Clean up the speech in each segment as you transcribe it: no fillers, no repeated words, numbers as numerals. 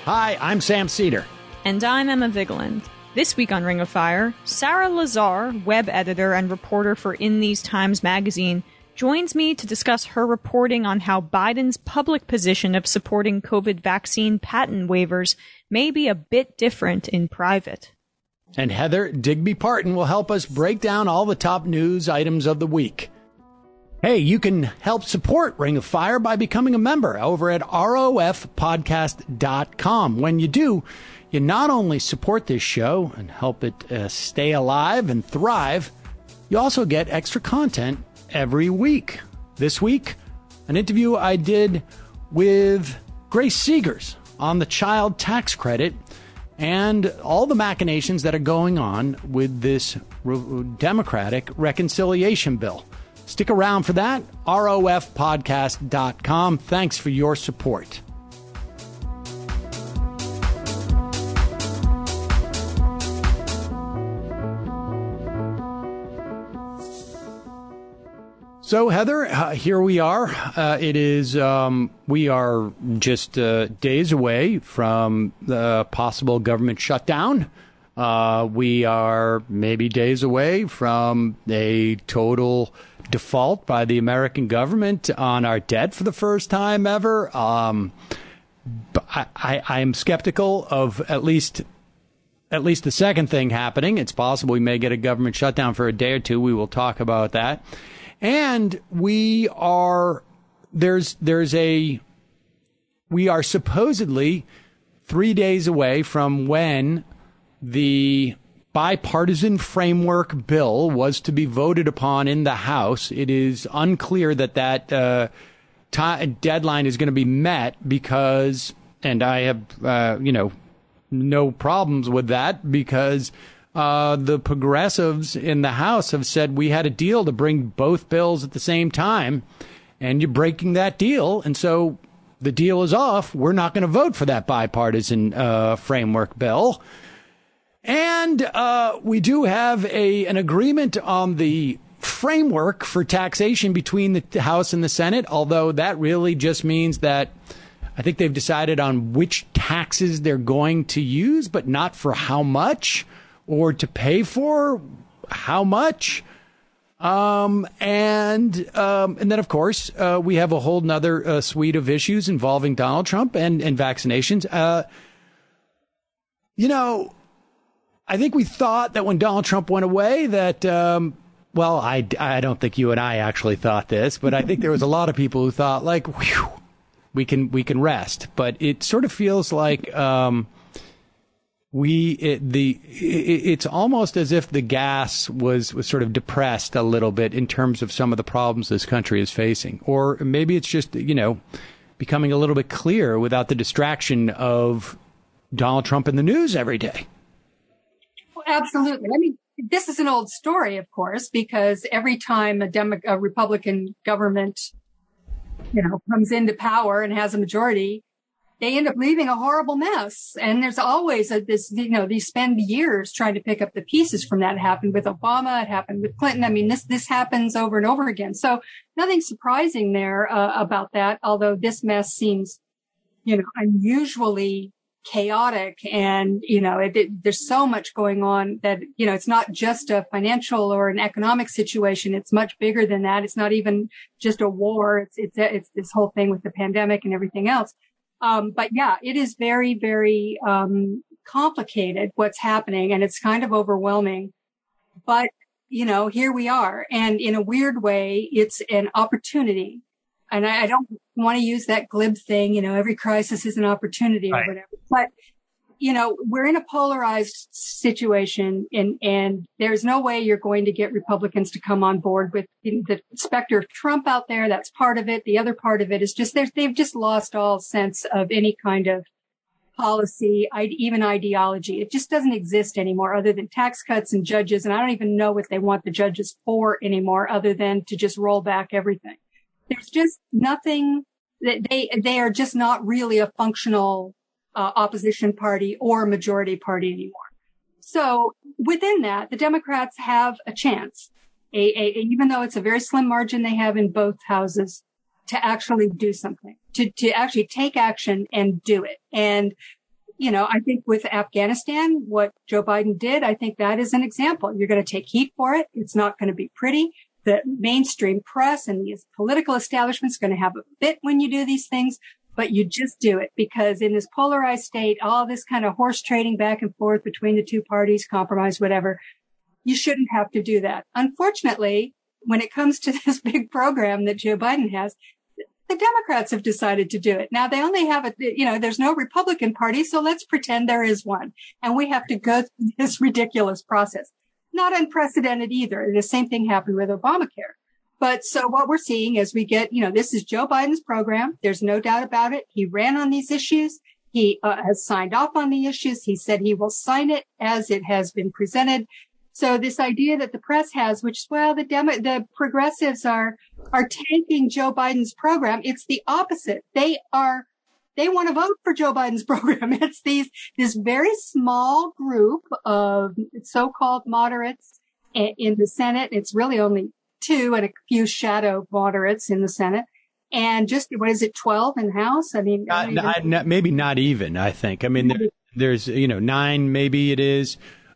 Hi, I'm Sam Cedar. And I'm Emma Vigeland. This week on Ring of Fire, Sarah Lazar, web editor and reporter for In These Times magazine, joins me to discuss her reporting on how Biden's public position of supporting COVID vaccine patent waivers may be a bit different in private. And Heather Digby Parton will help us break down all the top news items of the week. Hey, you can help support Ring of Fire by becoming a member over at rofpodcast.com. When you do, you not only support this show and help it stay alive and thrive, you also get extra content every week. This week, an interview I did with Grace Seegers on the child tax credit and all the machinations that are going on with this Democratic reconciliation bill. Stick around for that. rofpodcast.com. Thanks for your support. So, Heather, here we are. We are just days away from the possible government shutdown. We are maybe days away from a total default by the American government on our debt for the first time ever. I am skeptical of at least the second thing happening. It's possible we may get a government shutdown for a day or two. We will talk about that. And we are supposedly 3 days away from when the bipartisan framework bill was to be voted upon in the House. It is unclear that deadline is going to be met because, and I have, no problems with that because the progressives in the House have said we had a deal to bring both bills at the same time, and you're breaking that deal. And so the deal is off. We're not going to vote for that bipartisan framework bill. And we do have an agreement on the framework for taxation between the House and the Senate, although that really just means that I think they've decided on which taxes they're going to use, but not for how much or to pay for how much. And then, of course, we have a whole nother suite of issues involving Donald Trump and vaccinations. I think we thought that when Donald Trump went away that, I don't think you and I actually thought this, but I think there was a lot of people who thought like, whew, we can rest. But it sort of feels like it's almost as if the gas was sort of depressed a little bit in terms of some of the problems this country is facing. Or maybe it's just, becoming a little bit clear without the distraction of Donald Trump in the news every day. Well, absolutely. I mean, this is an old story, of course, because every time a Republican government, comes into power and has a majority, they end up leaving a horrible mess. And there's always they spend years trying to pick up the pieces from that. It happened with Obama. It happened with Clinton. I mean, this happens over and over again. So nothing surprising there about that, although this mess seems, unusually chaotic. And, there's so much going on that, it's not just a financial or an economic situation. It's much bigger than that. It's not even just a war. It's this whole thing with the pandemic and everything else. But yeah, it is very, very, complicated what's happening, and it's kind of overwhelming. But, here we are. And in a weird way, it's an opportunity. And I don't want to use that glib thing, every crisis is an opportunity or whatever. But, we're in a polarized situation, and there's no way you're going to get Republicans to come on board with the specter of Trump out there. That's part of it. The other part of it is just they've just lost all sense of any kind of policy, even ideology. It just doesn't exist anymore other than tax cuts and judges. And I don't even know what they want the judges for anymore other than to just roll back everything. There's just nothing that they are just not really a functional opposition party or majority party anymore. So within that, the Democrats have a chance, even though it's a very slim margin they have in both houses, to actually do something, to actually take action and do it. And I think with Afghanistan, what Joe Biden did, I think that is an example. You're going to take heat for it. It's not going to be pretty. The mainstream press and the political establishment is going to have a fit when you do these things, but you just do it because in this polarized state, all this kind of horse trading back and forth between the two parties, compromise, whatever, you shouldn't have to do that. Unfortunately, when it comes to this big program that Joe Biden has, the Democrats have decided to do it. Now they only have there's no Republican Party, so let's pretend there is one. And we have to go through this ridiculous process. Not unprecedented either. The same thing happened with Obamacare. But so what we're seeing is we get, this is Joe Biden's program. There's no doubt about it. He ran on these issues. He has signed off on the issues. He said he will sign it as it has been presented. So this idea that the press has, which, the progressives are taking Joe Biden's program. It's the opposite. They want to vote for Joe Biden's program. It's this very small group of so-called moderates in the Senate. It's really only 2 and a few shadow moderates in the Senate. And just, 12 in the House? I mean, maybe not even, I think. I mean, there's, 9, maybe it is.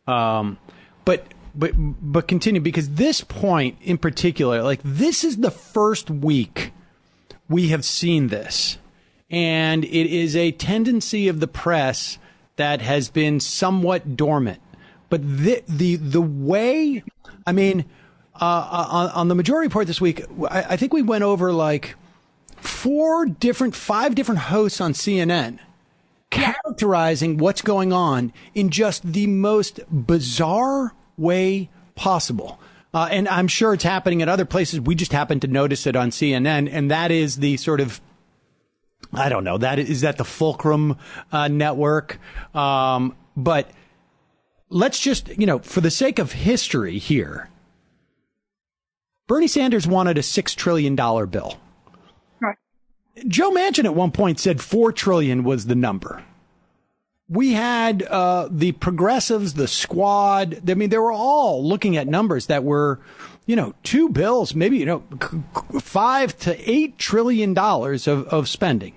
But continue, because this point in particular, this is the first week we have seen this. And it is a tendency of the press that has been somewhat dormant. But the way, on the majority report this week, I think we went over 5 different hosts on CNN characterizing what's going on in just the most bizarre way possible. And I'm sure it's happening at other places. We just happen to notice it on CNN. And that is the sort of, I don't know, is that the Fulcrum network? But let's just, for the sake of history here, Bernie Sanders wanted a $6 trillion bill. Right. Joe Manchin at one point said $4 trillion was the number. We had the progressives, the squad. I mean, they were all looking at numbers that were, 2 bills, maybe, $5 to $8 trillion of spending.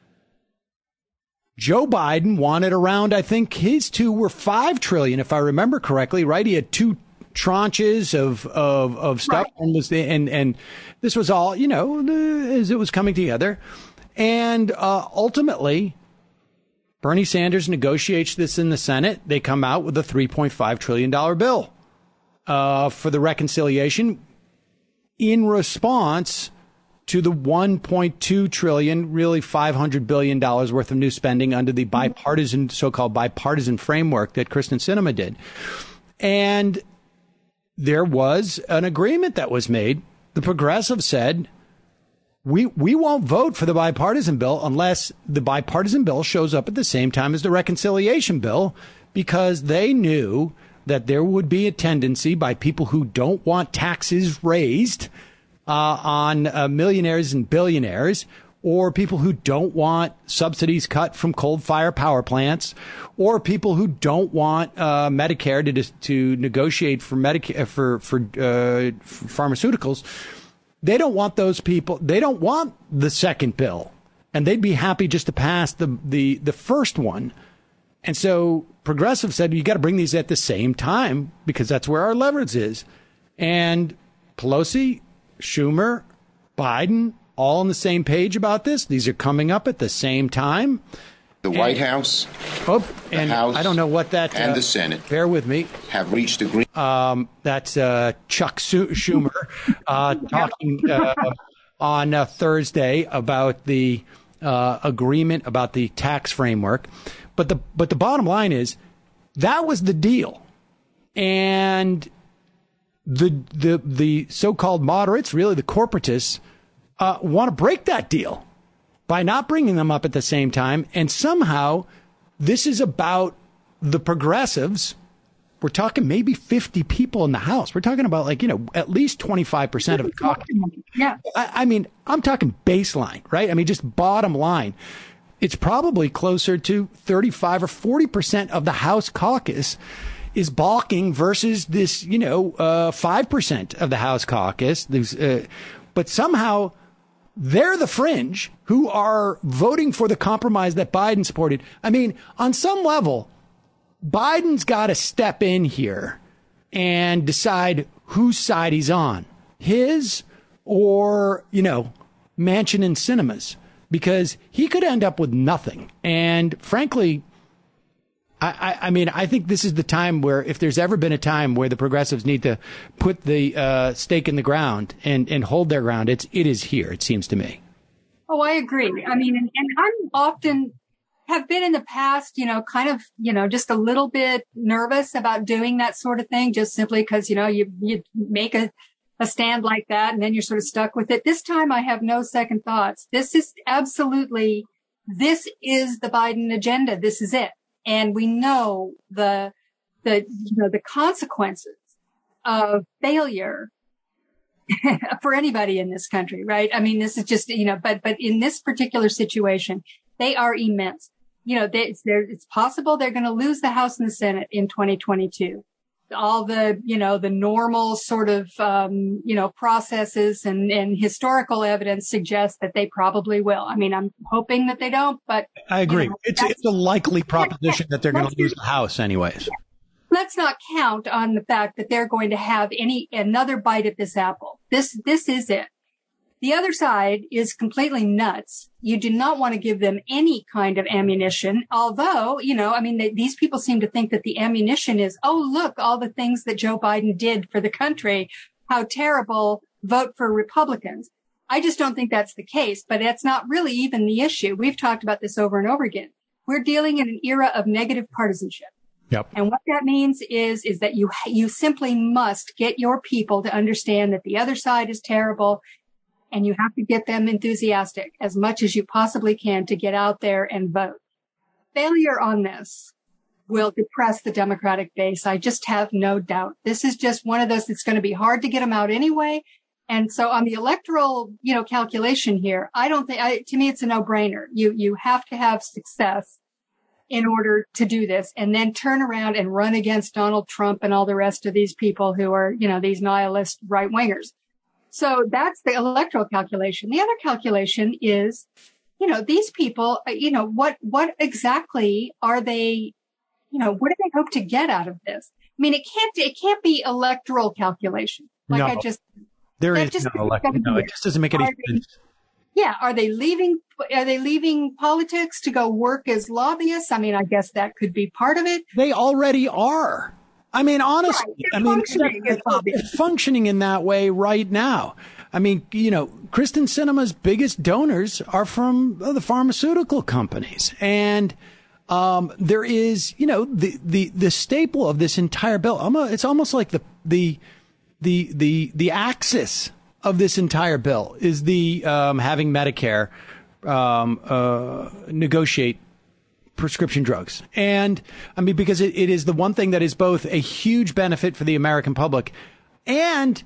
Joe Biden wanted around, I think his 2 were $5 trillion, if I remember correctly, right? He had 2 tranches of stuff, right. and this was all, as it was coming together. And ultimately, Bernie Sanders negotiates this in the Senate. They come out with a $3.5 trillion bill for the reconciliation in response to the $1.2 trillion, really $500 billion worth of new spending under the so-called bipartisan framework that Kyrsten Sinema did. And there was an agreement that was made. The progressives said, we won't vote for the bipartisan bill unless the bipartisan bill shows up at the same time as the reconciliation bill, because they knew that there would be a tendency by people who don't want taxes raised on millionaires and billionaires, or people who don't want subsidies cut from coal-fired power plants, or people who don't want Medicare to negotiate for Medicare for pharmaceuticals. They don't want those people. They don't want the second bill, and they'd be happy just to pass the first one. And so progressives said, you got to bring these at the same time because that's where our leverage is. And Pelosi, Schumer, Biden, all on the same page about this. These are coming up at the same time. The White House, the House, I don't know what that and the Senate. Bear with me. Have reached agreement. That's Chuck Schumer talking on Thursday about the agreement about the tax framework. But the bottom line is that was the deal, and the so-called moderates, really the corporatists, want to break that deal by not bringing them up at the same time. And somehow this is about the progressives. We're talking maybe 50 people in the House. We're talking about at least 25% of the caucus. Yeah. I mean, I'm talking baseline, right? I mean, just bottom line. It's probably closer to 35 or 40% of the House caucus is balking versus this, 5% of the House caucus. But somehow they're the fringe who are voting for the compromise that Biden supported. I mean, on some level, Biden's got to step in here and decide whose side he's on, his or, Manchin and Sinema's, because he could end up with nothing. And frankly, I think this is the time where, if there's ever been a time where the progressives need to put the stake in the ground and hold their ground, it is here, it seems to me. Oh, I agree. I mean, and I'm often have been in the past, kind of, just a little bit nervous about doing that sort of thing, just simply because, you make a stand like that and then you're sort of stuck with it. This time I have no second thoughts. This is the Biden agenda. This is it. And we know the consequences of failure for anybody in this country, right? I mean, this is just, but in this particular situation, they are immense. It's possible they're going to lose the House and the Senate in 2022. All the, the normal sort of, processes and historical evidence suggests that they probably will. I mean, I'm hoping that they don't, but I agree. It's a likely proposition that they're going to lose the House anyways. Yeah. Let's not count on the fact that they're going to have another bite at this apple. This is it. The other side is completely nuts. You do not want to give them any kind of ammunition. Although, these people seem to think that the ammunition is, oh, look, all the things that Joe Biden did for the country. How terrible. Vote for Republicans. I just don't think that's the case, but that's not really even the issue. We've talked about this over and over again. We're dealing in an era of negative partisanship. Yep. And what that means is that you simply must get your people to understand that the other side is terrible. And you have to get them enthusiastic as much as you possibly can to get out there and vote. Failure on this will depress the Democratic base. I just have no doubt. This is just one of those that's going to be hard to get them out anyway. And so on the electoral, calculation here, to me, it's a no-brainer. You have to have success in order to do this and then turn around and run against Donald Trump and all the rest of these people who are, these nihilist right-wingers. So that's the electoral calculation. The other calculation is, these people, what exactly are they, what do they hope to get out of this? I mean, it can't be electoral calculation. No, there is no electoral. No, it just doesn't make any sense. Yeah. Are they leaving politics to go work as lobbyists? I mean, I guess that could be part of it. They already are. I mean, honestly, they're functioning in that way right now. I mean, Kristen Sinema's biggest donors are from the pharmaceutical companies. And there is, the staple of this entire bill. It's almost like the axis of this entire bill is the having Medicare negotiate prescription drugs. And I mean, because it is the one thing that is both a huge benefit for the American public and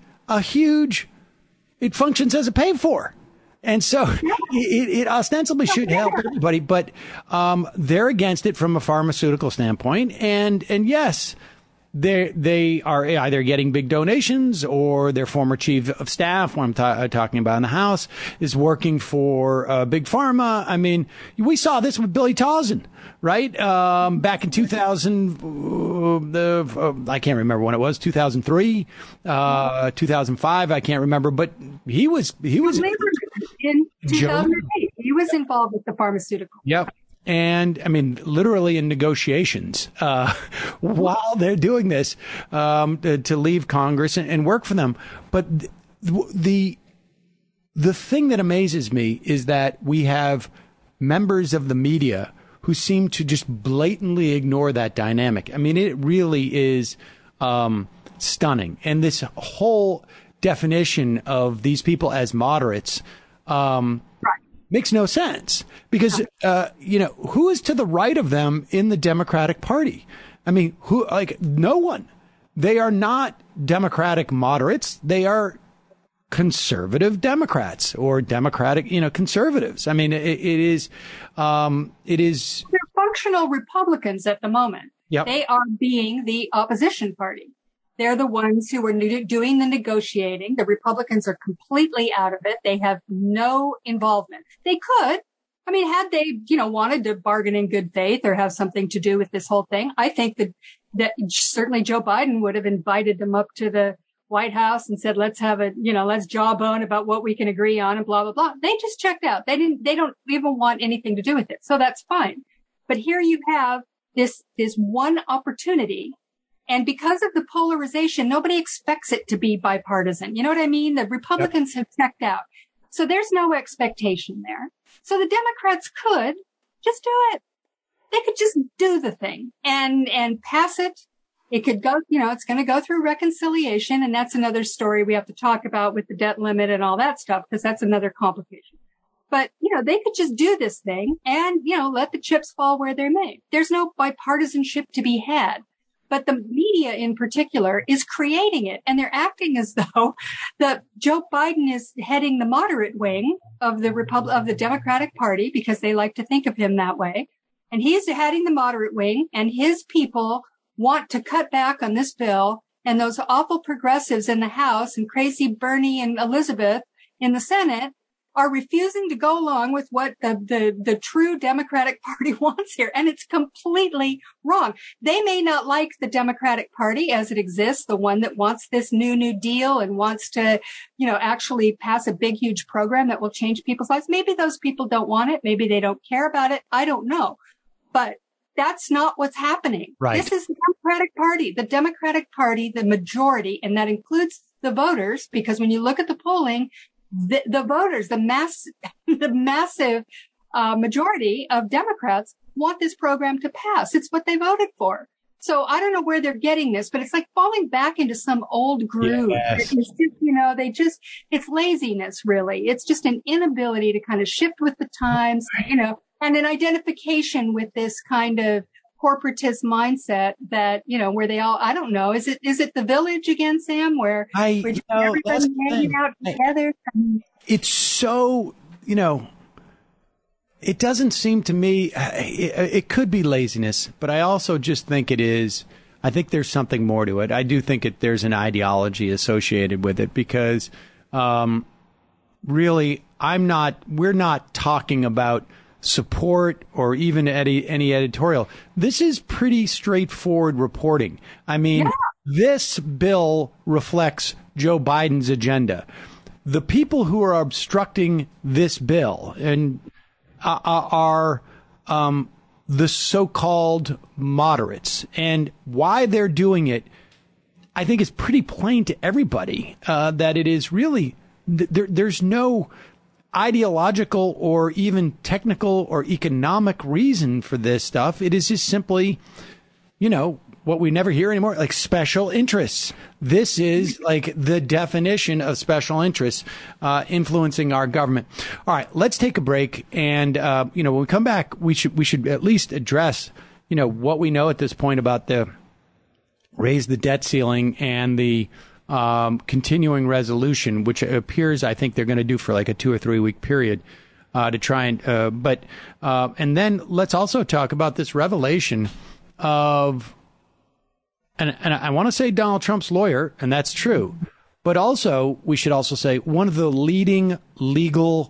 it functions as a pay for. And so it ostensibly should help everybody, but they're against it from a pharmaceutical standpoint. And yes, they are either getting big donations or their former chief of staff, what I'm talking about in the House, is working for Big Pharma. I mean, we saw this with Billy Tauzin, right? Back in 2000, I can't remember when it was, 2003, 2005, I can't remember, but he was in 2008. He was involved with the pharmaceutical. Yep. And I mean, literally in negotiations, while they're doing this, to leave Congress and work for them. But the thing that amazes me is that we have members of the media who seem to just blatantly ignore that dynamic. I mean, it really is, stunning. And this whole definition of these people as moderates, makes no sense because, who is to the right of them in the Democratic Party? I mean, no one. They are not Democratic moderates. They are conservative Democrats or Democratic, conservatives. I mean, it is. They're functional Republicans at the moment. Yep. They are being the opposition party. They're the ones who are doing the negotiating. The Republicans are completely out of it. They have no involvement. They could. I mean, had they, wanted to bargain in good faith or have something to do with this whole thing, I think that certainly Joe Biden would have invited them up to the White House and said, let's have let's jawbone about what we can agree on and blah, blah, blah. They just checked out. They don't even want anything to do with it. So that's fine. But here you have this one opportunity. And because of the polarization, nobody expects it to be bipartisan. You know what I mean? The Republicans have checked out. So there's no expectation there. So the Democrats could just do it. They could just do the thing and pass it. It could go, it's going to go through reconciliation. And that's another story we have to talk about with the debt limit and all that stuff, because that's another complication. But, they could just do this thing and, let the chips fall where they may. There's no bipartisanship to be had. But the media in particular is creating it. And they're acting as though that Joe Biden is heading the moderate wing of the Democratic Party, because they like to think of him that way. And he's heading the moderate wing, and his people want to cut back on this bill. And those awful progressives in the House and crazy Bernie and Elizabeth in the Senate are refusing to go along with what the true Democratic Party wants here. And it's completely wrong. They may not like the Democratic Party as it exists, the one that wants this new deal and wants to, actually pass a big, huge program that will change people's lives. Maybe those people don't want it. Maybe they don't care about it. I don't know. But that's not what's happening. Right. This is the Democratic Party. The Democratic Party, the majority, and that includes the voters, because when you look at the polling, the voters, the massive majority of Democrats want this program to pass. It's what they voted for. So I don't know where they're getting this, but it's like falling back into some old groove. Yes. It's just, it's laziness, really. It's just an inability to kind of shift with the times, and an identification with this kind of corporatist mindset that, where they all, I don't know, is it the Village again, Sam, where everybody's hanging out together? It's so, it doesn't seem to me, it could be laziness, but I also just think I think there's something more to it. I do think there's an ideology associated with it, because really, we're not talking about support or even any editorial. This is pretty straightforward reporting. I mean, This bill reflects Joe Biden's agenda. The people who are obstructing this bill and are the so-called moderates, and why they're doing it, I think is pretty plain to everybody, that it is really, there's no ideological or even technical or economic reason for this stuff. It is just simply, what we never hear anymore, like special interests. This is like the definition of special interests influencing our government. All right, let's take a break. And, when we come back, we should at least address, what we know at this point about the raise the debt ceiling and the continuing resolution, which appears, I think they're going to do for like a 2 or 3 week period to try and, and then let's also talk about this revelation of, and I want to say Donald Trump's lawyer, and that's true, but also we should also say one of the leading legal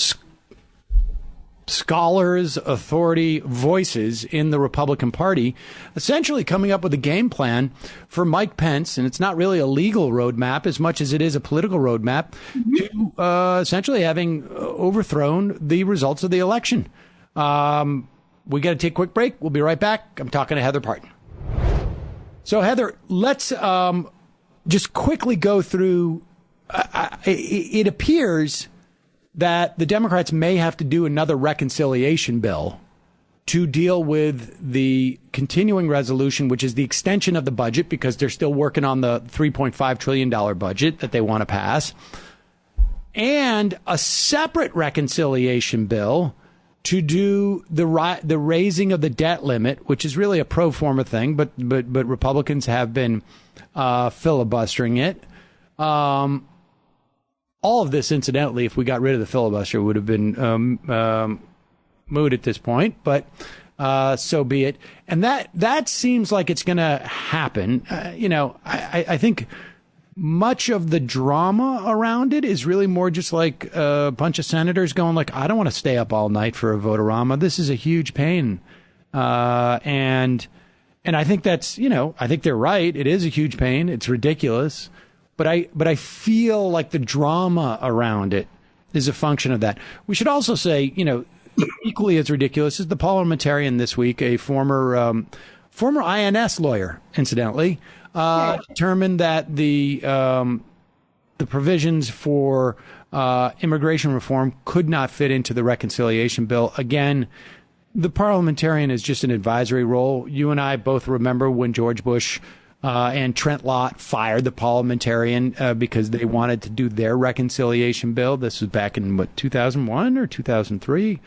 scholars, authority, voices in the Republican Party, essentially coming up with a game plan for Mike Pence, and it's not really a legal roadmap as much as it is a political roadmap, to essentially having overthrown the results of the election. We got to take a quick break. We'll be right back. I'm talking to Heather Parton. So, Heather, let's just quickly go through. It appears that the Democrats may have to do another reconciliation bill to deal with the continuing resolution, which is the extension of the budget, because they're still working on the $3.5 trillion budget that they want to pass, and a separate reconciliation bill to do the raising of the debt limit, which is really a pro forma thing, but Republicans have been filibustering it. All of this, incidentally, if we got rid of the filibuster, would have been moot at this point. But so be it. And that seems like it's going to happen. I think much of the drama around it is really more just like a bunch of senators going like, I don't want to stay up all night for a vote-a-rama. This is a huge pain. And I think that's, I think they're right. It is a huge pain. It's ridiculous. But I feel like the drama around it is a function of that. We should also say, equally as ridiculous is the parliamentarian this week, a former INS lawyer, incidentally, determined that the provisions for immigration reform could not fit into the reconciliation bill. Again, the parliamentarian is just an advisory role. You and I both remember when George Bush and Trent Lott fired the parliamentarian because they wanted to do their reconciliation bill. This was back in, 2001 or 2003?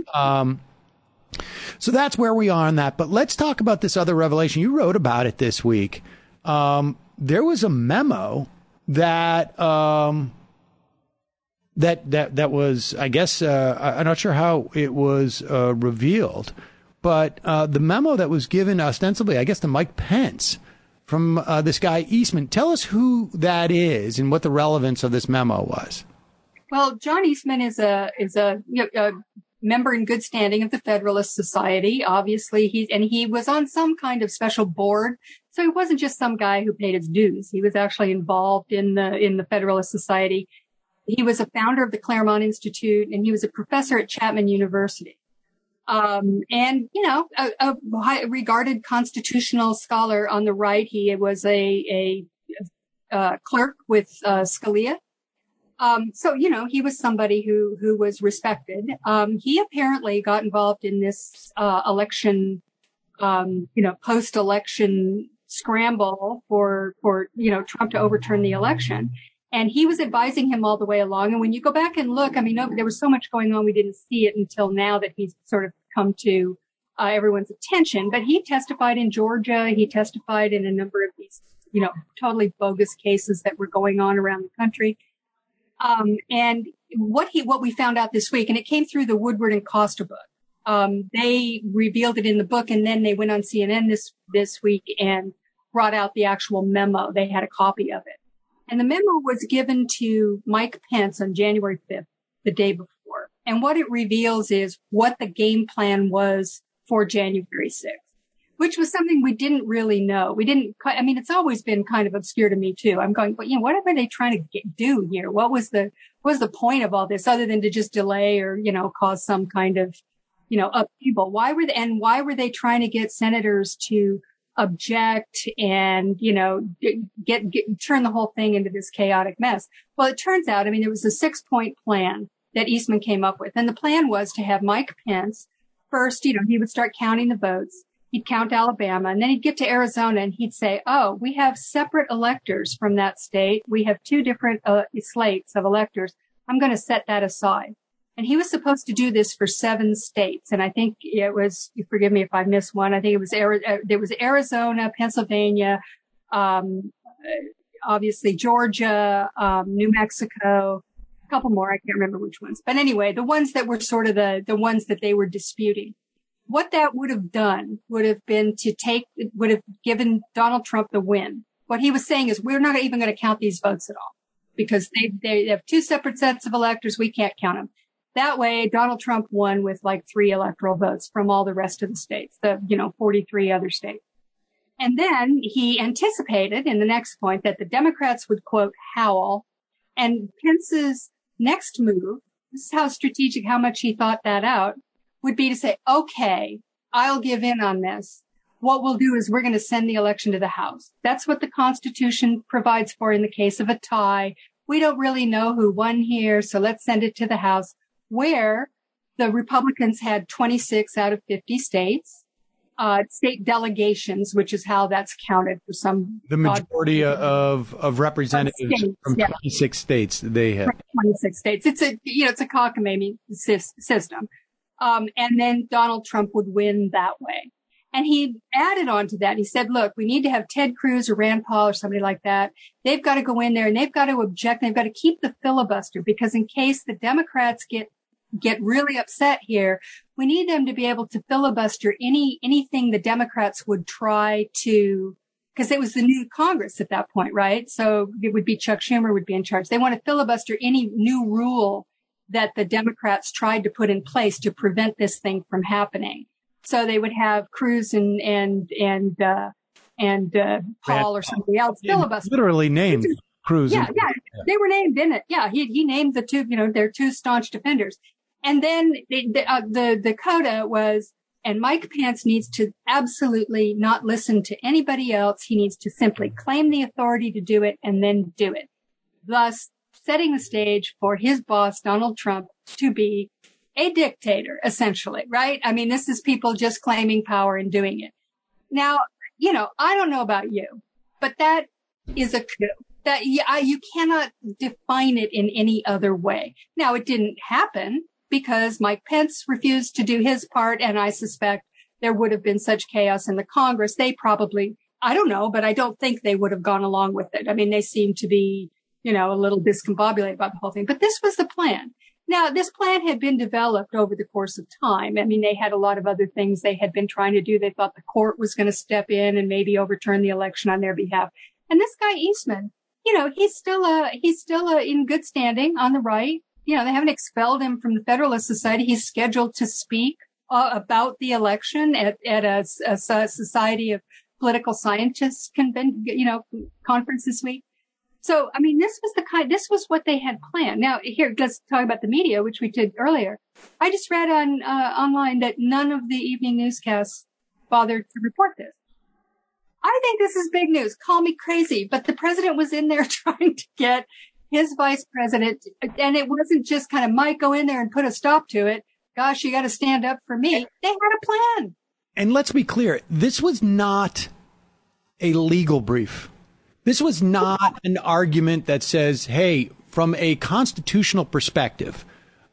So that's where we are on that. But let's talk about this other revelation. You wrote about it this week. There was a memo that that was, I guess, I'm not sure how it was revealed, but the memo that was given ostensibly, I guess, to Mike Pence from this guy Eastman. Tell us who that is and what the relevance of this memo was. Well, John Eastman is a member in good standing of the Federalist Society. Obviously, he was on some kind of special board, so he wasn't just some guy who paid his dues. He was actually involved in the Federalist Society. He was a founder of the Claremont Institute, and he was a professor at Chapman University. And a high regarded constitutional scholar on the right. He was a clerk with Scalia. So, he was somebody who was respected. He apparently got involved in this, election, post-election scramble for Trump to overturn the election. And he was advising him all the way along. And when you go back and look, there was so much going on. We didn't see it until now that he's sort of come to everyone's attention. But he testified in Georgia. He testified in a number of these, totally bogus cases that were going on around the country. And what we found out this week, and it came through the Woodward and Costa book. They revealed it in the book, and then they went on CNN this week and brought out the actual memo. They had a copy of it. And the memo was given to Mike Pence on January 5th, the day before. And what it reveals is what the game plan was for January 6th, which was something we didn't really know. It's always been kind of obscure to me too. I'm going, but what are they trying to do here? What was the point of all this other than to just delay or, cause some kind of, upheaval? Why were they trying to get senators to object and, turn the whole thing into this chaotic mess? Well, it turns out, there was a 6-point plan that Eastman came up with. And the plan was to have Mike Pence first, he would start counting the votes. He'd count Alabama, and then he'd get to Arizona and he'd say, oh, we have separate electors from that state. We have 2 different slates of electors. I'm going to set that aside. And he was supposed to do this for 7 states. And I think it was, forgive me if I missed one, I think it was there was Arizona, Pennsylvania, obviously Georgia, New Mexico, a couple more. I can't remember which ones. But anyway, the ones that were sort of the ones that they were disputing. What that would have done would have given Donald Trump the win. What he was saying is, we're not even going to count these votes at all because they have 2 separate sets of electors. We can't count them. That way, Donald Trump won with like 3 electoral votes from all the rest of the states, 43 other states. And then he anticipated in the next point that the Democrats would, quote, howl. And Pence's next move, this is how strategic, how much he thought that out, would be to say, okay, I'll give in on this. What we'll do is we're going to send the election to the House. That's what the Constitution provides for in the case of a tie. We don't really know who won here, so let's send it to the House, where the Republicans had 26 out of 50 states, state delegations, which is how that's counted for some. The majority of representatives states, from 26 states they have. 26 states. It's a cockamamie system. And then Donald Trump would win that way. And he added on to that. He said, look, we need to have Ted Cruz or Rand Paul or somebody like that. They've got to go in there and they've got to object. They've got to keep the filibuster because in case the Democrats get get really upset here, we need them to be able to filibuster anything the Democrats would try to, because it was the new Congress at that point, right? So it would be Chuck Schumer would be in charge. They want to filibuster any new rule that the Democrats tried to put in place to prevent this thing from happening. So they would have Cruz and Paul or somebody else filibuster. Literally named Cruz. Yeah, they were named in it. Yeah, he named the two, their two staunch defenders. And then the coda was, and Mike Pence needs to absolutely not listen to anybody else. He needs to simply claim the authority to do it and then do it. Thus, setting the stage for his boss, Donald Trump, to be a dictator, essentially, right? I mean, this is people just claiming power and doing it. Now, I don't know about you, but that is a coup. That you cannot define it in any other way. Now, it didn't happen because Mike Pence refused to do his part, and I suspect there would have been such chaos in the Congress. They probably, I don't know, but I don't think they would have gone along with it. I mean, they seem to be, a little discombobulated about the whole thing. But this was the plan. Now, this plan had been developed over the course of time. I mean, they had a lot of other things they had been trying to do. They thought the court was going to step in and maybe overturn the election on their behalf. And this guy Eastman, he's still in good standing on the right. They haven't expelled him from the Federalist Society. He's scheduled to speak about the election at a Society of Political Scientists conference this week. So, I mean, this was what they had planned. Now, here, let's talk about the media, which we did earlier. I just read online that none of the evening newscasts bothered to report this. I think this is big news. Call me crazy, but the president was in there trying to get his vice president, and it wasn't just kind of Mike, go in there and put a stop to it. Gosh, you got to stand up for me. They had a plan. And let's be clear, this was not a legal brief. This was not an argument that says, hey, from a constitutional perspective,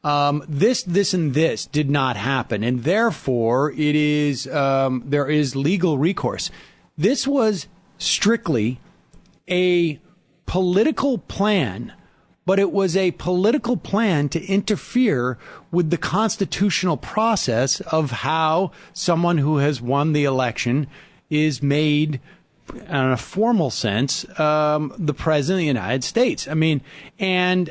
this, and this did not happen, and therefore it is there is legal recourse. This was strictly a political plan, but it was a political plan to interfere with the constitutional process of how someone who has won the election is made, in a formal sense, the president of the United States. I mean, and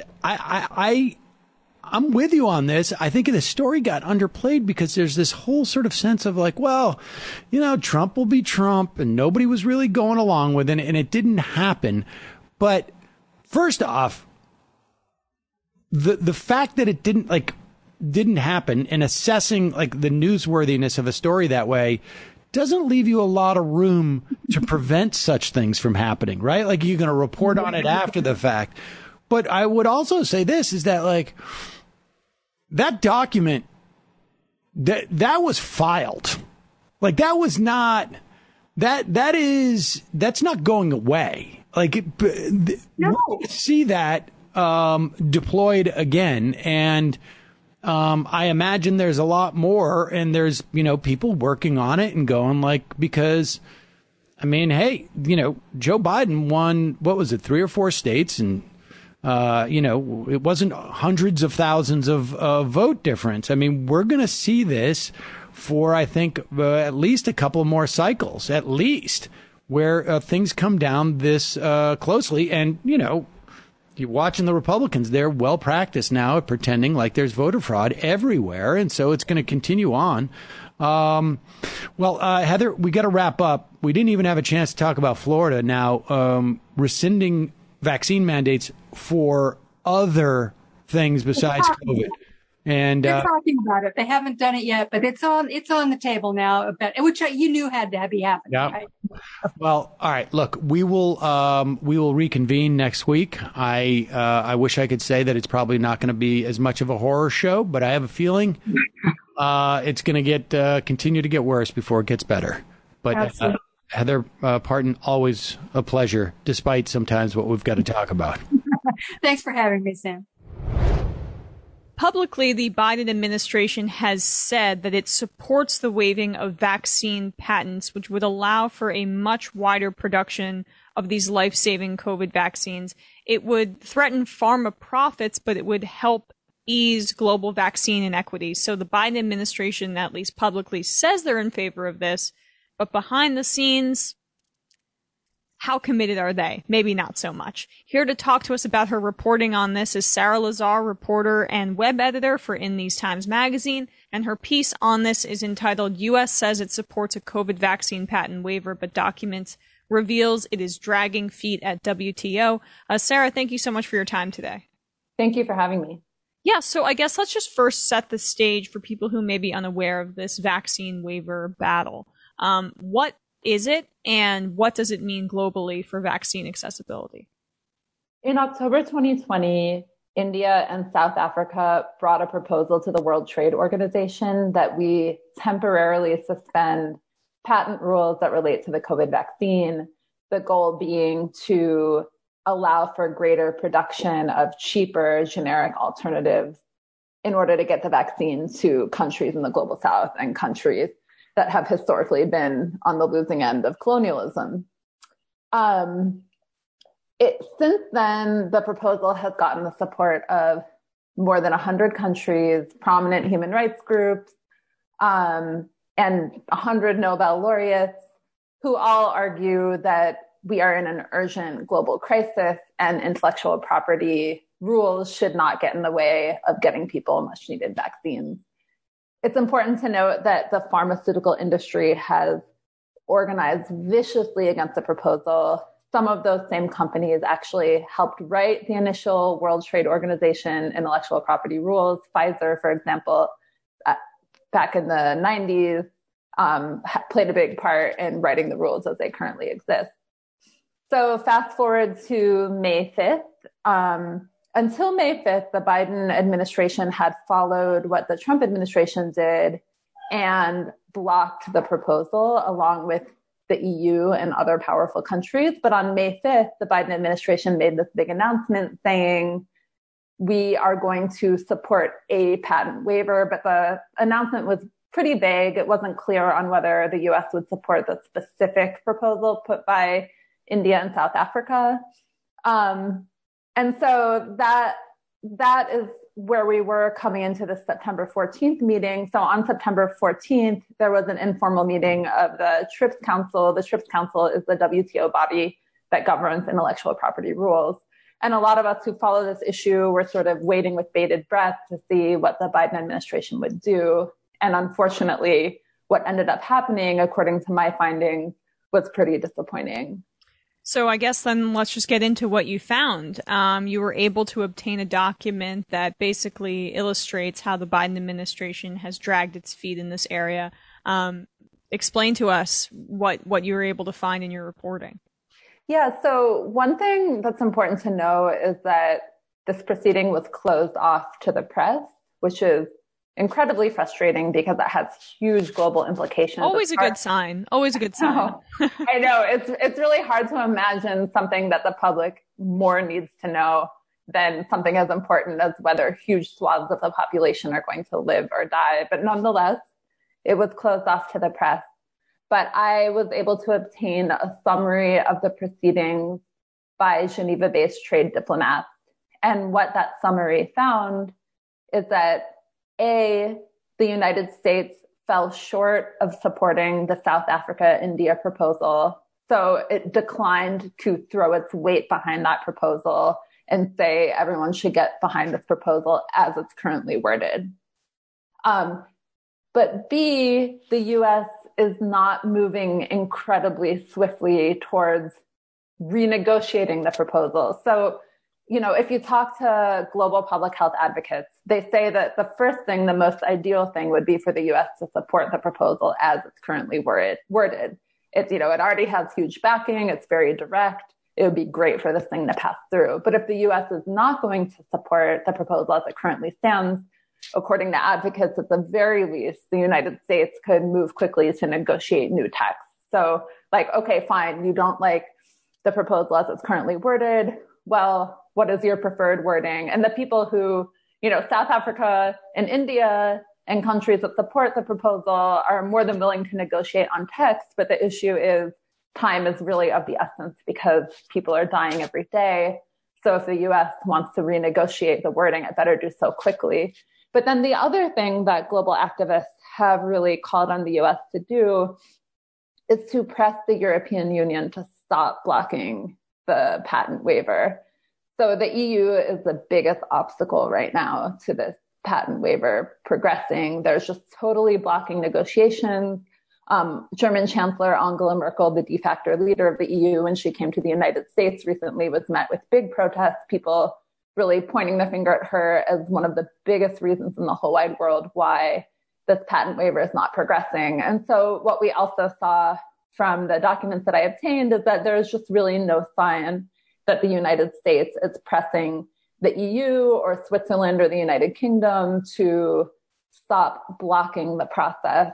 I'm with you on this. I think the story got underplayed because there's this whole sort of sense of like, well, Trump will be Trump, and nobody was really going along with it, and it didn't happen. But first off, the fact that it didn't happen, and assessing like the newsworthiness of a story that way doesn't leave you a lot of room to prevent such things from happening, right? Like, you're going to report on it after the fact. But I would also say this is that, like, that document that was filed, like, that was not that's not going away. Like, no. We'll see that deployed again, and I imagine there's a lot more, and there's, people working on it and going like, because, I mean, hey, Joe Biden won, what was it, 3 or 4 states, and, it wasn't hundreds of thousands of vote difference. I mean, we're going to see this for, I think, at least a couple more cycles, at least, where things come down this closely. And, you're watching the Republicans, they're well practiced now at pretending like there's voter fraud everywhere. And so it's going to continue on. Heather, we got to wrap up. We didn't even have a chance to talk about Florida now rescinding vaccine mandates for other things besides COVID. And they're talking about it. They haven't done it yet, but it's on the table now, which you knew had to be happening. Yeah. Right? Well, all right. Look, we will reconvene next week. I wish I could say that it's probably not going to be as much of a horror show, but I have a feeling it's going to continue to get worse before it gets better. But Heather Parton, always a pleasure, despite sometimes what we've got to talk about. Thanks for having me, Sam. Publicly, the Biden administration has said that it supports the waiving of vaccine patents, which would allow for a much wider production of these life-saving COVID vaccines. It would threaten pharma profits, but it would help ease global vaccine inequities. So the Biden administration, at least publicly, says they're in favor of this, but behind the scenes, how committed are they? Maybe not so much. Here to talk to us about her reporting on this is Sarah Lazar, reporter and web editor for In These Times magazine, and her piece on this is entitled U.S. Says It Supports a COVID Vaccine Patent Waiver, but Documents Reveals It Is Dragging Feet at WTO. Sarah, thank you so much for your time today. Thank you for having me. Yeah, so I guess let's just first set the stage for people who may be unaware of this vaccine waiver battle. What is it, and what does it mean globally for vaccine accessibility? In October 2020, India and South Africa brought a proposal to the World Trade Organization that we temporarily suspend patent rules that relate to the COVID vaccine, the goal being to allow for greater production of cheaper generic alternatives in order to get the vaccine to countries in the global South and countries that have historically been on the losing end of colonialism. Since then, the proposal has gotten the support of more than 100 countries, prominent human rights groups, and 100 Nobel laureates who all argue that we are in an urgent global crisis and intellectual property rules should not get in the way of getting people much needed vaccines. It's important to note that the pharmaceutical industry has organized viciously against the proposal. Some of those same companies actually helped write the initial World Trade Organization intellectual property rules. Pfizer, for example, back in the 90s, played a big part in writing the rules as they currently exist. So fast forward to May 5th. Until May 5th, the Biden administration had followed what the Trump administration did and blocked the proposal along with the EU and other powerful countries. But on May 5th, the Biden administration made this big announcement saying, we are going to support a patent waiver. But the announcement was pretty vague. It wasn't clear on whether the US would support the specific proposal put by India and South Africa. And so that is where we were coming into the September 14th meeting. So on September 14th, there was an informal meeting of the TRIPS Council. The TRIPS Council is the WTO body that governs intellectual property rules. And a lot of us who follow this issue were sort of waiting with bated breath to see what the Biden administration would do. And unfortunately, what ended up happening, according to my findings, was pretty disappointing. So I guess then let's just get into what you found. You were able to obtain a document that basically illustrates how the Biden administration has dragged its feet in this area. Explain to us what you were able to find in your reporting. Yeah, so one thing that's important to know is that this proceeding was closed off to the press, which is incredibly frustrating because it has huge global implications. Always a good sign. Always a good sign. I know. It's really hard to imagine something that the public more needs to know than something as important as whether huge swaths of the population are going to live or die. But nonetheless, it was closed off to the press. But I was able to obtain a summary of the proceedings by Geneva-based trade diplomats. And what that summary found is that the United States fell short of supporting the South Africa-India proposal. So it declined to throw its weight behind that proposal and say everyone should get behind this proposal as it's currently worded. But B, the U.S. is not moving incredibly swiftly towards renegotiating the proposal. So, if you talk to global public health advocates, they say that the first thing, the most ideal thing would be for the U.S. to support the proposal as it's currently worded. It already has huge backing. It's very direct. It would be great for this thing to pass through. But if the U.S. is not going to support the proposal as it currently stands, according to advocates, at the very least, the United States could move quickly to negotiate new texts. So okay, fine. You don't like the proposal as it's currently worded. Well, what is your preferred wording? And the people who, South Africa and India and countries that support the proposal are more than willing to negotiate on text. But the issue is time is really of the essence because people are dying every day. So if the US wants to renegotiate the wording, it better do so quickly. But then the other thing that global activists have really called on the US to do is to press the European Union to stop blocking the patent waiver. So the EU is the biggest obstacle right now to this patent waiver progressing. There's just totally blocking negotiations. German Chancellor Angela Merkel, the de facto leader of the EU, when she came to the United States recently, was met with big protests, people really pointing the finger at her as one of the biggest reasons in the whole wide world why this patent waiver is not progressing. And so what we also saw from the documents that I obtained is that there's just really no sign that the United States is pressing the EU or Switzerland or the United Kingdom to stop blocking the process.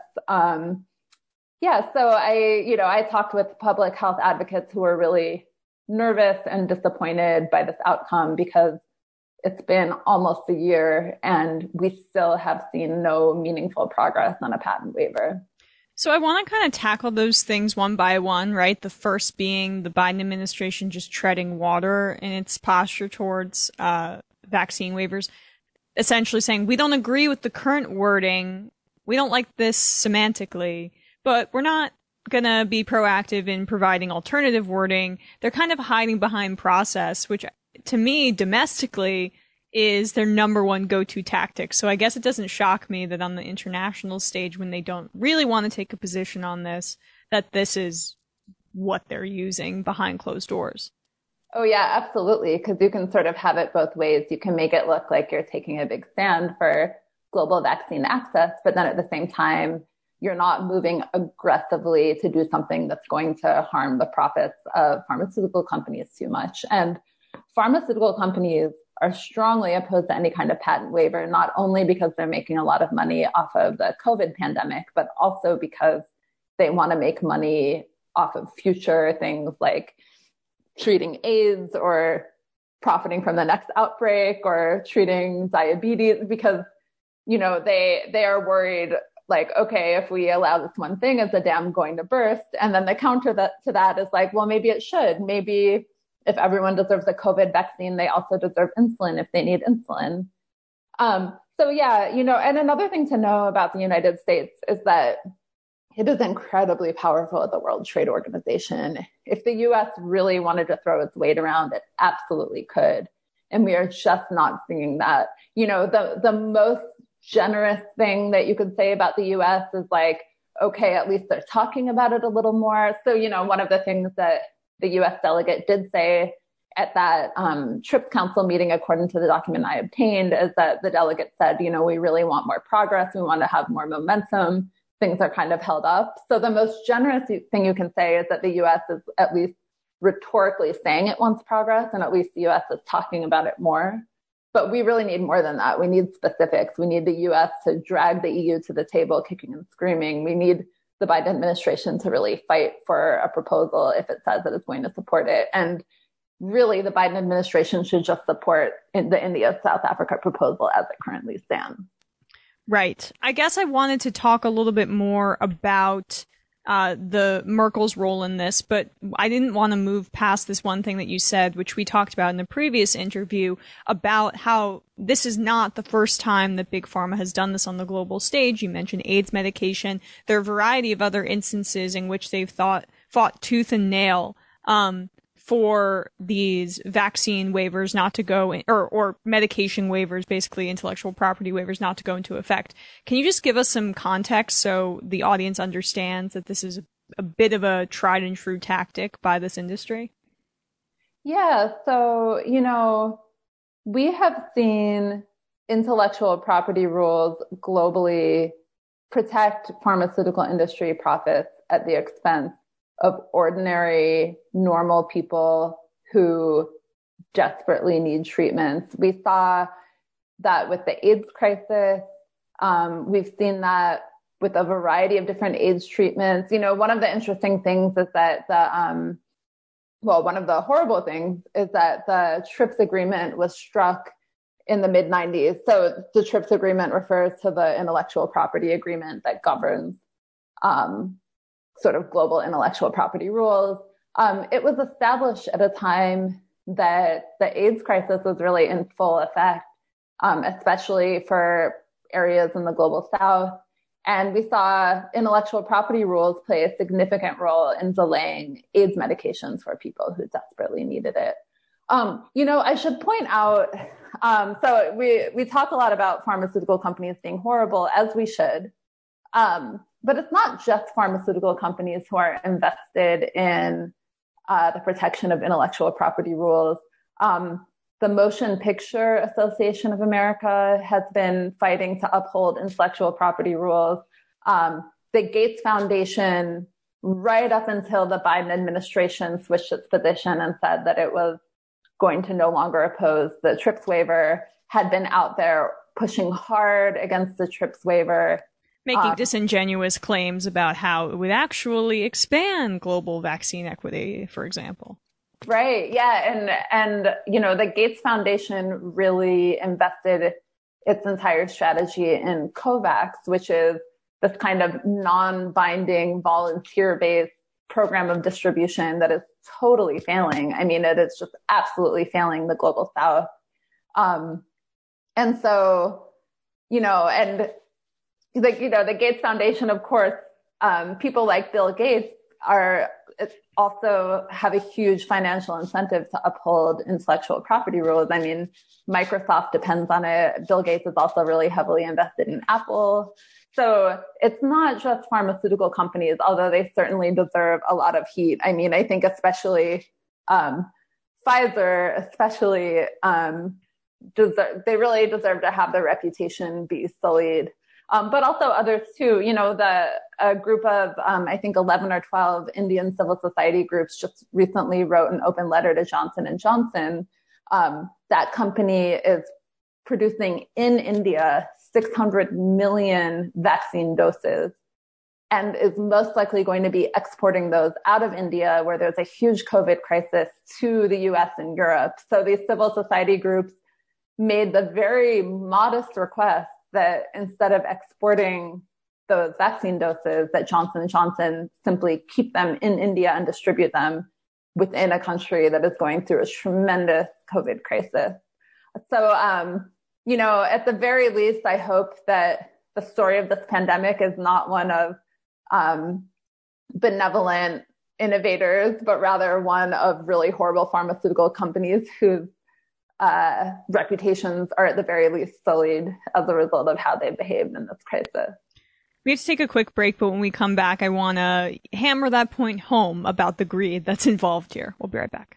So I talked with public health advocates who were really nervous and disappointed by this outcome because it's been almost a year and we still have seen no meaningful progress on a patent waiver. So I want to kind of tackle those things one by one, right? The first being the Biden administration just treading water in its posture towards vaccine waivers, essentially saying, we don't agree with the current wording. We don't like this semantically, but we're not going to be proactive in providing alternative wording. They're kind of hiding behind process, which to me, domestically, is their number one go-to tactic. So I guess it doesn't shock me that on the international stage, when they don't really want to take a position on this, that this is what they're using behind closed doors. Oh, yeah, absolutely. Because you can sort of have it both ways. You can make it look like you're taking a big stand for global vaccine access, but then at the same time, you're not moving aggressively to do something that's going to harm the profits of pharmaceutical companies too much. And pharmaceutical companies are strongly opposed to any kind of patent waiver, not only because they're making a lot of money off of the COVID pandemic, but also because they want to make money off of future things like treating AIDS or profiting from the next outbreak or treating diabetes, because, they are worried, like, okay, if we allow this one thing, is the dam going to burst? And then the counter to that is like, well, maybe it should. Maybe if everyone deserves a COVID vaccine, they also deserve insulin if they need insulin. And another thing to know about the United States is that it is incredibly powerful at the World Trade Organization. If the US really wanted to throw its weight around, it absolutely could. And we are just not seeing that. The most generous thing that you could say about the US is like, okay, at least they're talking about it a little more. So, one of the things that the U.S. delegate did say at that TRIPS Council meeting, according to the document I obtained, is that the delegate said, we really want more progress. We want to have more momentum. Things are kind of held up. So the most generous thing you can say is that the U.S. is at least rhetorically saying it wants progress, and at least the U.S. is talking about it more. But we really need more than that. We need specifics. We need the U.S. to drag the EU to the table, kicking and screaming. We need the Biden administration to really fight for a proposal if it says that it's going to support it. And really, the Biden administration should just support the India-South Africa proposal as it currently stands. Right. I guess I wanted to talk a little bit more about the Merkel's role in this, but I didn't want to move past this one thing that you said, which we talked about in the previous interview, about how this is not the first time that Big Pharma has done this on the global stage. You mentioned AIDS medication. There are a variety of other instances in which they've fought tooth and nail for these vaccine waivers not to go in, or medication waivers, basically intellectual property waivers not to go into effect. Can you just give us some context so the audience understands that this is a bit of a tried and true tactic by this industry? Yeah. So, we have seen intellectual property rules globally protect pharmaceutical industry profits at the expense of ordinary, normal people who desperately need treatments. We saw that with the AIDS crisis. We've seen that with a variety of different AIDS treatments. One of the interesting things is that one of the horrible things is that the TRIPS agreement was struck in the mid-90s. So the TRIPS agreement refers to the intellectual property agreement that governs sort of global intellectual property rules. It was established at a time that the AIDS crisis was really in full effect, especially for areas in the global south. And we saw intellectual property rules play a significant role in delaying AIDS medications for people who desperately needed it. I should point out, so we talk a lot about pharmaceutical companies being horrible, as we should. But it's not just pharmaceutical companies who are invested in the protection of intellectual property rules. The Motion Picture Association of America has been fighting to uphold intellectual property rules. The Gates Foundation, right up until the Biden administration switched its position and said that it was going to no longer oppose the TRIPS waiver, had been out there pushing hard against the TRIPS waiver. Making disingenuous claims about how it would actually expand global vaccine equity, for example. Right. Yeah. And the Gates Foundation really invested its entire strategy in COVAX, which is this kind of non-binding, volunteer-based program of distribution that is totally failing. I mean, it is just absolutely failing the global south. And so, the Gates Foundation, of course, people like Bill Gates also have a huge financial incentive to uphold intellectual property rules. I mean, Microsoft depends on it. Bill Gates is also really heavily invested in Apple. So it's not just pharmaceutical companies, although they certainly deserve a lot of heat. I mean, I think especially Pfizer, they really deserve to have their reputation be sullied. But also others too. A group of, I think 11 or 12 Indian civil society groups just recently wrote an open letter to Johnson & Johnson. That company is producing in India 600 million vaccine doses and is most likely going to be exporting those out of India, where there's a huge COVID crisis, to the US and Europe. So these civil society groups made the very modest request that instead of exporting those vaccine doses, that Johnson & Johnson simply keep them in India and distribute them within a country that is going through a tremendous COVID crisis. So, at the very least, I hope that the story of this pandemic is not one of benevolent innovators, but rather one of really horrible pharmaceutical companies whose reputations are at the very least sullied as a result of how they behaved in this crisis. We have to take a quick break, but when we come back, I want to hammer that point home about the greed that's involved here. We'll be right back.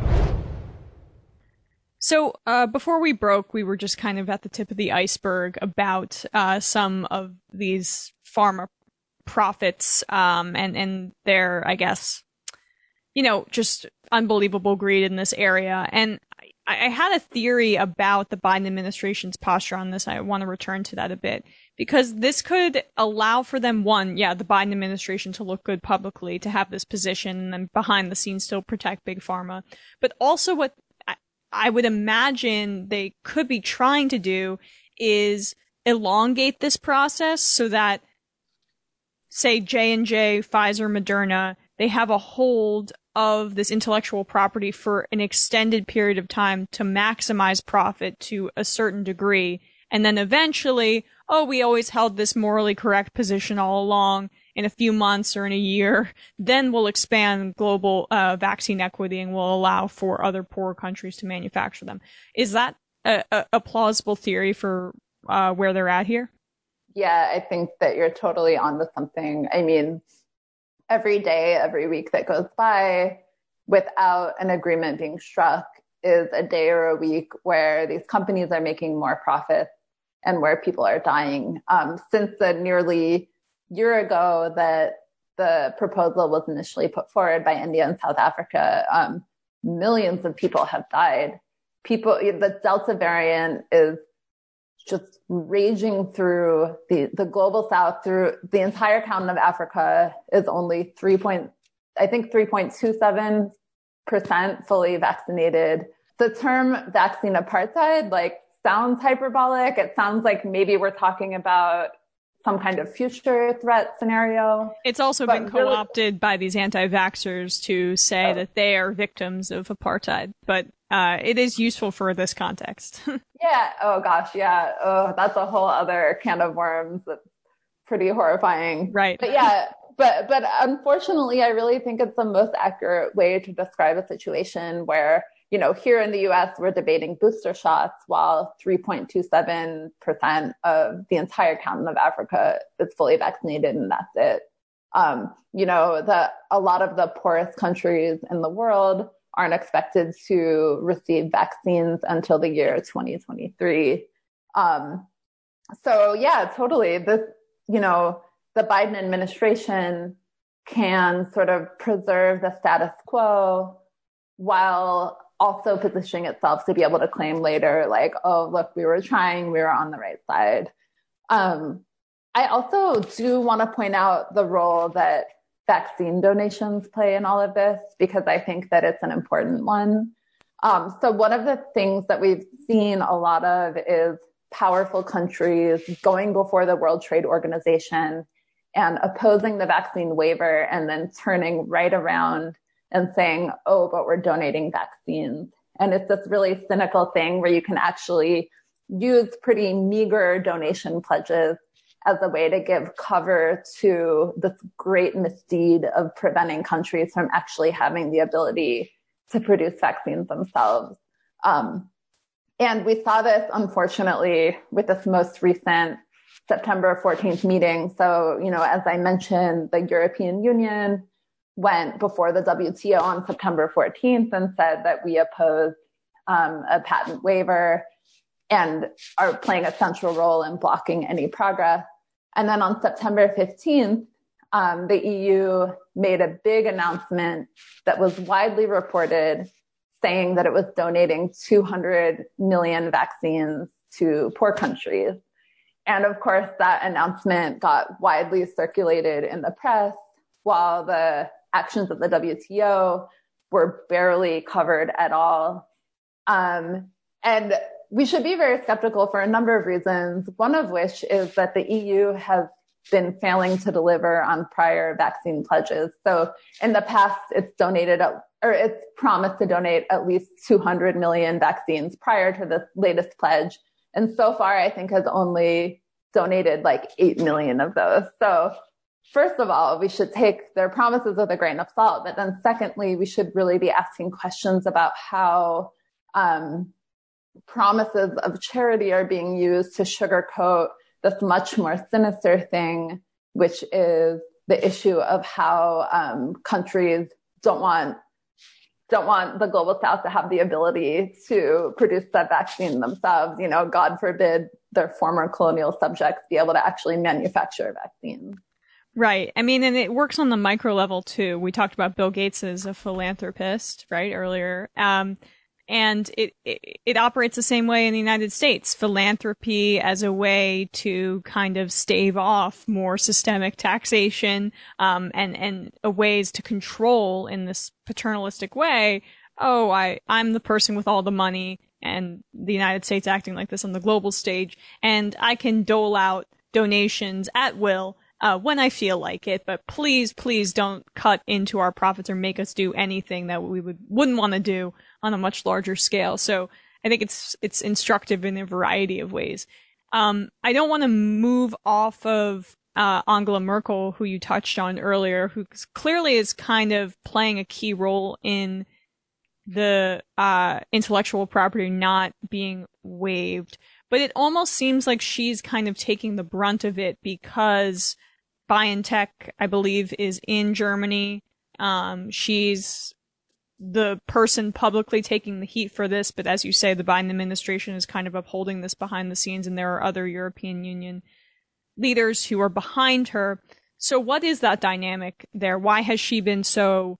So before we broke, we were just kind of at the tip of the iceberg about some of these pharma profits and their, I guess, just unbelievable greed in this area. And I had a theory about the Biden administration's posture on this. I want to return to that a bit, because this could allow for them, the Biden administration to look good publicly, to have this position, and then behind the scenes still protect big pharma. But also what I would imagine they could be trying to do is elongate this process so that, say, J&J, Pfizer, Moderna, they have a hold of this intellectual property for an extended period of time to maximize profit to a certain degree. And then eventually, we always held this morally correct position all along. In a few months or in a year, then we'll expand global vaccine equity and will allow for other poor countries to manufacture them. Is that a plausible theory for where they're at here? Yeah, I think that you're totally onto something. I mean, every day, every week that goes by without an agreement being struck is a day or a week where these companies are making more profits and where people are dying. Since the nearly year ago that the proposal was initially put forward by India and South Africa, millions of people have died. The Delta variant is just raging through the global south, through the entire continent of Africa is only 3.27% fully vaccinated. The term vaccine apartheid, sounds hyperbolic. It sounds like maybe we're talking about some kind of future threat scenario. It's also been co-opted by these anti-vaxxers to say that they are victims of apartheid, but it is useful for this context. Yeah. Oh gosh. Yeah. Oh, that's a whole other can of worms. That's pretty horrifying. Right. But yeah, but unfortunately, I really think it's the most accurate way to describe a situation where, you know, here in the US, we're debating booster shots while 3.27% of the entire continent of Africa is fully vaccinated, and that's it. You know, a lot of the poorest countries in the world aren't expected to receive vaccines until the year 2023. So yeah, totally. This, you know, the Biden administration can sort of preserve the status quo while also positioning itself to be able to claim later, like, oh, look, we were trying, we were on the right side. I also do want to point out the role that vaccine donations play in all of this, because I think that it's an important one. So one of the things that we've seen a lot of is powerful countries going before the World Trade Organization and opposing the vaccine waiver and then turning right around and saying, oh, but we're donating vaccines. And it's this really cynical thing where you can actually use pretty meager donation pledges as a way to give cover to this great misdeed of preventing countries from actually having the ability to produce vaccines themselves. And we saw this, unfortunately, with this most recent September 14th meeting. So, you know, as I mentioned, the European Union went before the WTO on September 14th and said that we oppose a patent waiver and are playing a central role in blocking any progress. And then on September 15th, the EU made a big announcement that was widely reported, saying that it was donating 200 million vaccines to poor countries. And of course, that announcement got widely circulated in the press, while the actions of the WTO were barely covered at all. And we should be very skeptical for a number of reasons, one of which is that the EU has been failing to deliver on prior vaccine pledges. So in the past, it's promised to donate at least 200 million vaccines prior to the latest pledge. And so far, I think has only donated like 8 million of those. So first of all, we should take their promises with a grain of salt. But then secondly, we should really be asking questions about how promises of charity are being used to sugarcoat this much more sinister thing, which is the issue of how countries don't want the global south to have the ability to produce that vaccine themselves. You know, God forbid their former colonial subjects be able to actually manufacture vaccines. Right. I mean, and it works on the micro level too. We talked about Bill Gates as a philanthropist, right, earlier. And it operates the same way in the United States. Philanthropy as a way to kind of stave off more systemic taxation, and ways to control in this paternalistic way. Oh, I'm the person with all the money, and the United States acting like this on the global stage, and I can dole out donations at will when I feel like it, but please don't cut into our profits or make us do anything that we wouldn't want to do on a much larger scale. So I think it's instructive in a variety of ways. I don't want to move off of Angela Merkel, who you touched on earlier, who clearly is kind of playing a key role in the intellectual property not being waived. But it almost seems like she's kind of taking the brunt of it because BioNTech, I believe, is in Germany. She's the person publicly taking the heat for this, but as you say, the Biden administration is kind of upholding this behind the scenes, and there are other European Union leaders who are behind her. So what is that dynamic there? Why has she been so,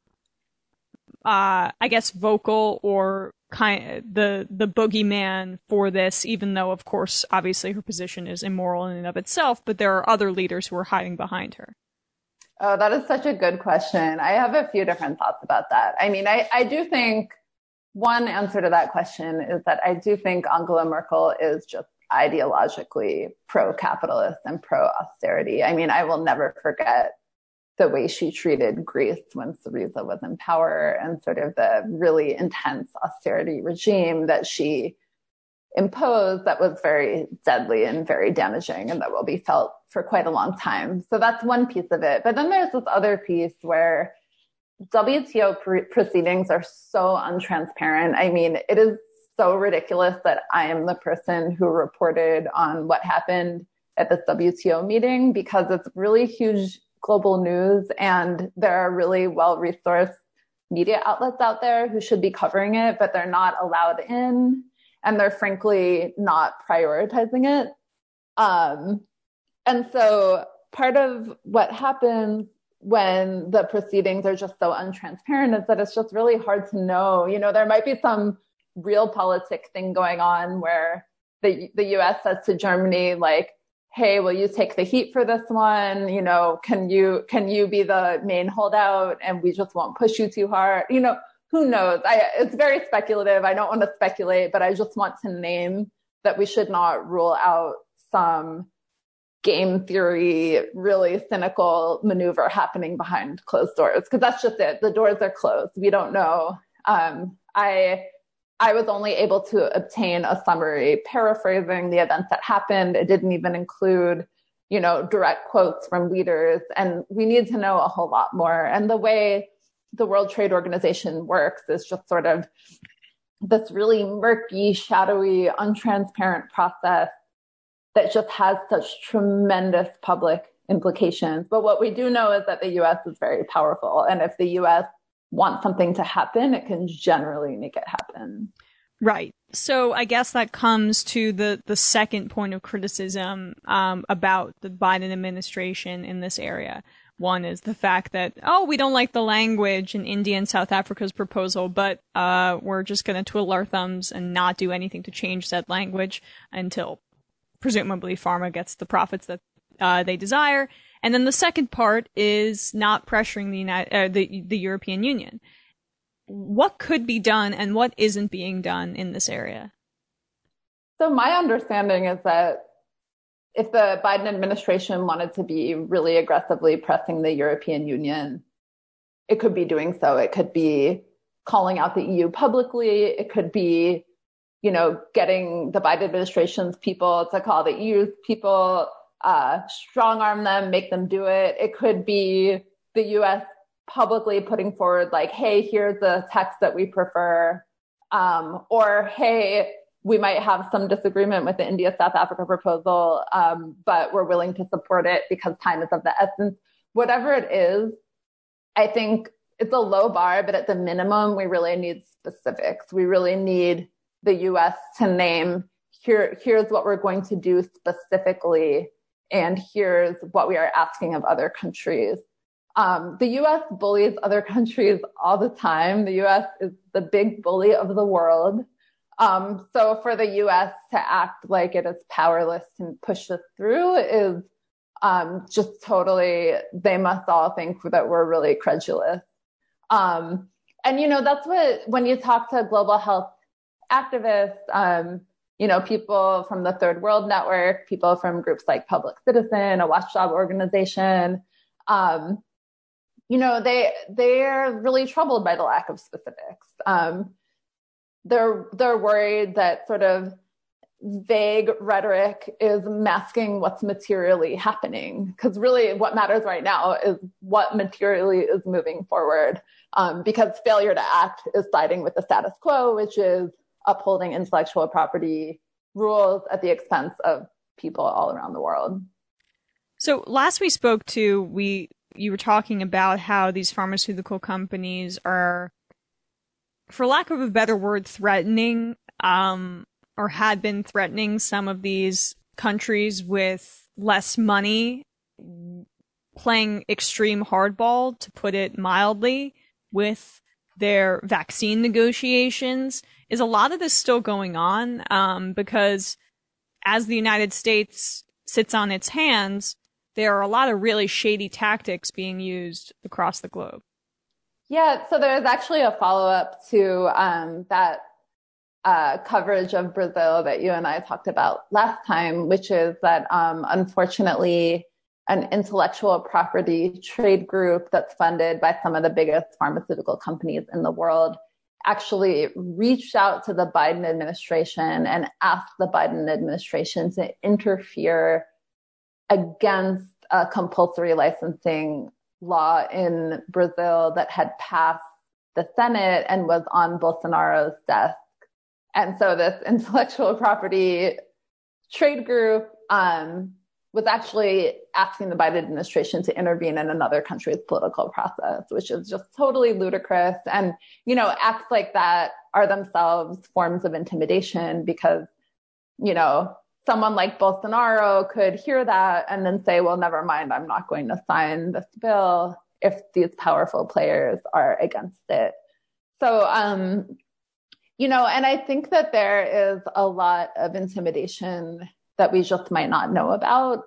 I guess, vocal or kind of the boogeyman for this, even though, of course, obviously her position is immoral in and of itself, but there are other leaders who are hiding behind her? Oh, that is such a good question. I have a few different thoughts about that. I mean, I do think one answer to that question is that I do think Angela Merkel is just ideologically pro-capitalist and pro-austerity. I mean, I will never forget the way she treated Greece when Syriza was in power and sort of the really intense austerity regime that she imposed that was very deadly and very damaging and that will be felt for quite a long time. So that's one piece of it. But then there's this other piece where WTO proceedings are so untransparent. I mean, it is so ridiculous that I am the person who reported on what happened at this WTO meeting because it's really huge global news and there are really well-resourced media outlets out there who should be covering it, but they're not allowed in and they're frankly not prioritizing it. And so part of what happens when the proceedings are just so untransparent is that it's just really hard to know. You know, there might be some realpolitik thing going on where the US says to Germany, like, hey, will you take the heat for this one? You know, can you be the main holdout and we just won't push you too hard? You know, who knows? It's very speculative. I don't want to speculate, but I just want to name that we should not rule out some game theory, really cynical maneuver happening behind closed doors. Because that's just it. The doors are closed. We don't know. I was only able to obtain a summary paraphrasing the events that happened. It didn't even include, you know, direct quotes from leaders. And we need to know a whole lot more. And the way the World Trade Organization works is just sort of this really murky, shadowy, untransparent process that just has such tremendous public implications. But what we do know is that the US is very powerful. And if the US wants something to happen, it can generally make it happen. Right. So I guess that comes to the second point of criticism about the Biden administration in this area. One is the fact that, we don't like the language in India and South Africa's proposal, but we're just going to twiddle our thumbs and not do anything to change that language until presumably pharma gets the profits that they desire. And then the second part is not pressuring the European Union. What could be done and what isn't being done in this area? So my understanding is that if the Biden administration wanted to be really aggressively pressing the European Union, it could be doing so. It could be calling out the EU publicly. It could be, you know, getting the Biden administration's people to call the EU's people, strong arm them, make them do it. It could be the US publicly putting forward like, hey, here's the text that we prefer. Or, hey, we might have some disagreement with the India-South Africa proposal, but we're willing to support it because time is of the essence. Whatever it is, I think it's a low bar, but at the minimum, we really need specifics. We really need the US to name, here's what we're going to do specifically, and here's what we are asking of other countries. The US bullies other countries all the time. The US is the big bully of the world. So for the US to act like it is powerless to push this through is just totally, they must all think that we're really credulous. And, you know, that's when you talk to global health activists, you know, people from the Third World Network, people from groups like Public Citizen, a watchdog organization, you know, they're really troubled by the lack of specifics. They're worried that sort of vague rhetoric is masking what's materially happening. Because really what matters right now is what materially is moving forward. Because failure to act is siding with the status quo, which is upholding intellectual property rules at the expense of people all around the world. So last we spoke to, you were talking about how these pharmaceutical companies are, for lack of a better word, threatening, or had been threatening some of these countries with less money, playing extreme hardball, to put it mildly, with their vaccine negotiations. Is a lot of this still going on? Because as the United States sits on its hands, there are a lot of really shady tactics being used across the globe. Yeah, so there's actually a follow-up to that coverage of Brazil that you and I talked about last time, which is that unfortunately, an intellectual property trade group that's funded by some of the biggest pharmaceutical companies in the world actually reached out to the Biden administration and asked the Biden administration to interfere against a compulsory licensing law in Brazil that had passed the Senate and was on Bolsonaro's desk. And so this intellectual property trade group was actually asking the Biden administration to intervene in another country's political process, which is just totally ludicrous. And, you know, acts like that are themselves forms of intimidation because, you know, someone like Bolsonaro could hear that and then say, well, never mind, I'm not going to sign this bill if these powerful players are against it. So, you know, and I think that there is a lot of intimidation that we just might not know about.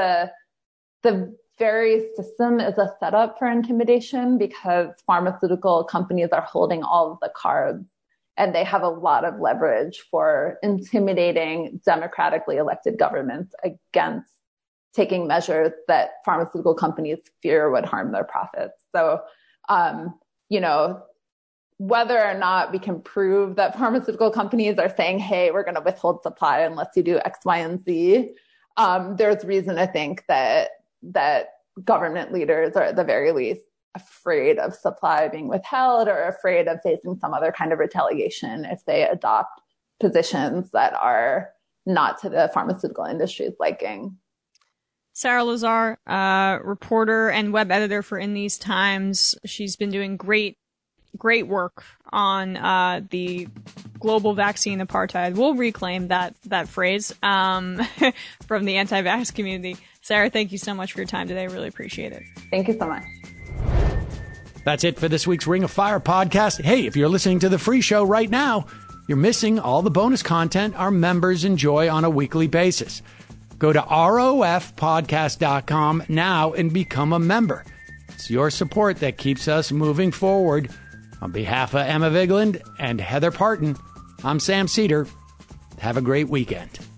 The very system is a setup for intimidation because pharmaceutical companies are holding all of the cards and they have a lot of leverage for intimidating democratically elected governments against taking measures that pharmaceutical companies fear would harm their profits. So, you know, whether or not we can prove that pharmaceutical companies are saying, hey, we're going to withhold supply unless you do X, Y, and Z, there's reason to think that government leaders are at the very least afraid of supply being withheld or afraid of facing some other kind of retaliation if they adopt positions that are not to the pharmaceutical industry's liking. Sarah Lazar, reporter and web editor for In These Times. She's been doing great work on the global vaccine apartheid. We'll reclaim that phrase from the anti-vax community. Sarah, thank you so much for your time today. Really appreciate it. Thank you so much. That's it for this week's Ring of Fire podcast. Hey, if you're listening to the free show right now, you're missing all the bonus content our members enjoy on a weekly basis. Go to rofpodcast.com now and become a member. It's your support that keeps us moving forward. On behalf of Emma Vigeland and Heather Parton, I'm Sam Cedar. Have a great weekend.